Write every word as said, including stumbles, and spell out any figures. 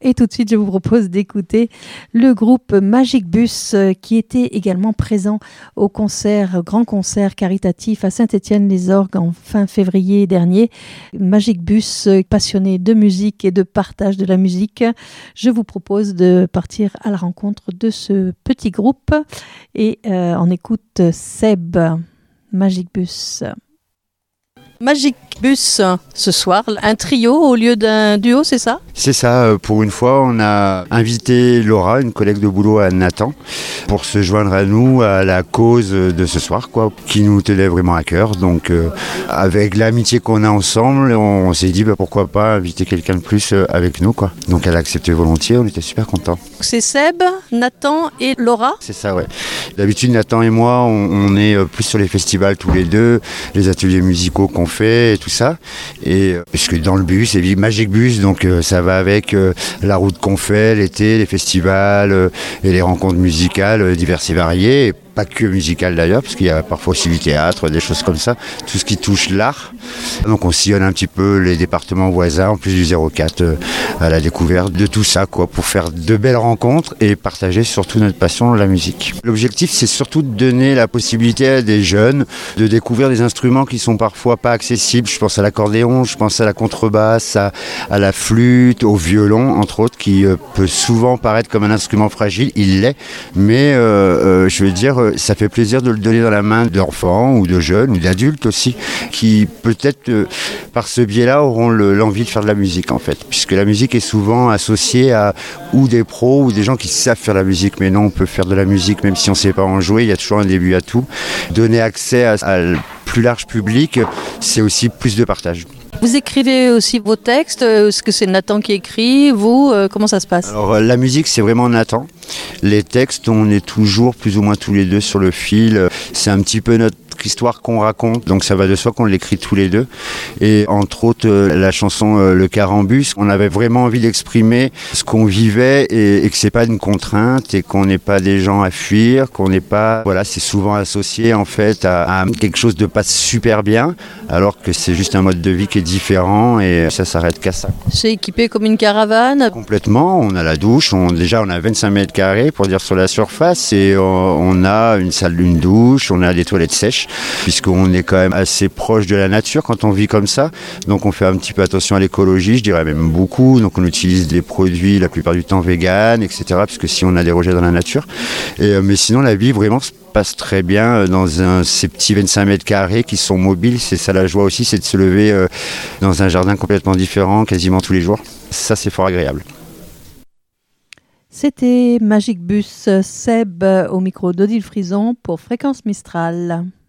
Et tout de suite, je vous propose d'écouter le groupe Magic Bus euh, qui était également présent au concert, grand concert caritatif à Saint-Étienne-les-Orgues en fin février dernier. Magic Bus, euh, passionné de musique et de partage de la musique. Je vous propose de partir à la rencontre de ce petit groupe et euh, on écoute Seb, Magic Bus. Magic Bus ce soir, un trio au lieu d'un duo, c'est ça ? C'est ça, pour une fois on a invité Laura, une collègue de boulot à Nathan, pour se joindre à nous à la cause de ce soir, quoi, qui nous tenait vraiment à cœur. Donc euh, avec l'amitié qu'on a ensemble, on, on s'est dit bah, pourquoi pas inviter quelqu'un de plus avec nous, quoi. Donc elle a accepté volontiers, on était super contents. C'est Seb, Nathan et Laura ? C'est ça, ouais. D'habitude Nathan et moi, on, on est plus sur les festivals tous les deux, les ateliers musicaux qu'on fait et tout ça. Et parce que dans le bus, c'est Magic Bus, donc euh, ça va avec euh, la route qu'on fait l'été, les festivals euh, et les rencontres musicales euh, diverses et variées. Et pas que musicales d'ailleurs, parce qu'il y a parfois aussi du théâtre, des choses comme ça, tout ce qui touche l'art. Donc on sillonne un petit peu les départements voisins, en plus du zéro quatre, euh, à la découverte de tout ça, quoi, pour faire de belles rencontres et partager surtout notre passion, la musique. L'objectif, c'est surtout de donner la possibilité à des jeunes de découvrir des instruments qui sont parfois pas accessibles. Je pense à l'accordéon, je pense à la contrebasse, à, à la flûte, au violon, entre autres, qui euh, peut souvent paraître comme un instrument fragile. Il l'est, mais euh, euh, je veux dire, ça fait plaisir de le donner dans la main d'enfants ou de jeunes ou d'adultes aussi, qui peut-être euh, par ce biais-là auront le, l'envie de faire de la musique en fait, puisque la musique est souvent associée à ou des pros ou des gens qui savent faire la musique, mais non, on peut faire de la musique même si on ne sait pas en jouer, il y a toujours un début à tout. Donner accès à, à le plus large public, c'est aussi plus de partage. Vous écrivez aussi vos textes, est-ce que c'est Nathan qui écrit, vous, euh, comment ça se passe ? Alors la musique c'est vraiment Nathan, les textes on est toujours plus ou moins tous les deux sur le fil, c'est un petit peu notre histoire qu'on raconte, donc ça va de soi qu'on l'écrit tous les deux. Et entre autres euh, la chanson euh, Le Carambus, on avait vraiment envie d'exprimer ce qu'on vivait et, et que c'est pas une contrainte et qu'on n'est pas des gens à fuir, qu'on n'est pas, voilà, c'est souvent associé en fait à, à quelque chose de pas super bien, alors que c'est juste un mode de vie qui est différent et ça s'arrête qu'à ça. C'est équipé comme une caravane ? Complètement, on a la douche, on, déjà on a vingt-cinq mètres carrés pour dire sur la surface et on, on a une salle d'une douche, on a des toilettes sèches, puisqu'on est quand même assez proche de la nature quand on vit comme ça, donc on fait un petit peu attention à l'écologie, je dirais même beaucoup, donc on utilise des produits la plupart du temps véganes, et cetera, puisque si on a des rejets dans la nature, et, mais sinon la vie vraiment se passe très bien dans un, ces petits vingt-cinq mètres carrés qui sont mobiles, c'est ça la joie aussi, c'est de se lever euh, dans un jardin complètement différent quasiment tous les jours, ça c'est fort agréable. C'était Magic Bus, Seb au micro d'Odile Frison pour Fréquence Mistral.